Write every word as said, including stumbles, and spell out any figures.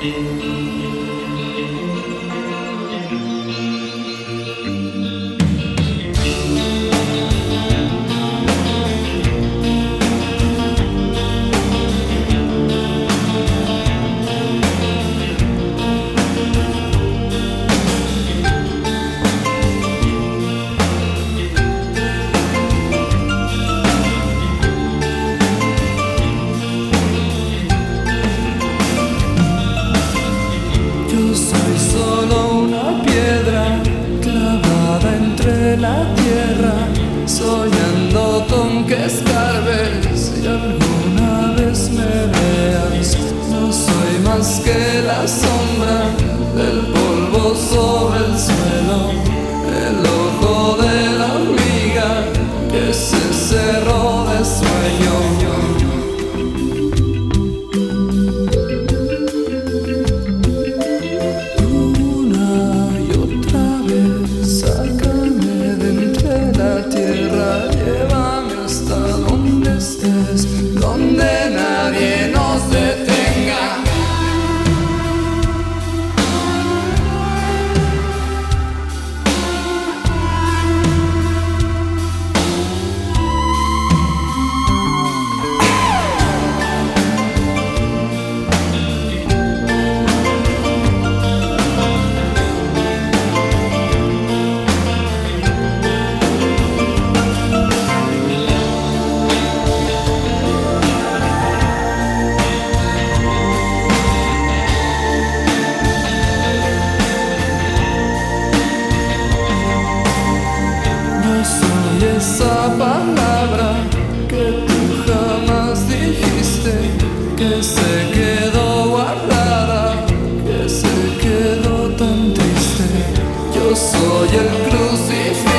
La tierra, soñando con que escarbes y alguna vez me veas. No soy más que la sombra del polvo sobre el suelo, el ojo de la hormiga que se cerró de sueño. Donde nadie nos detenga. Esa palabra que tú jamás dijiste, que se quedó guardada, que se quedó tan triste. Yo soy el crucifijo.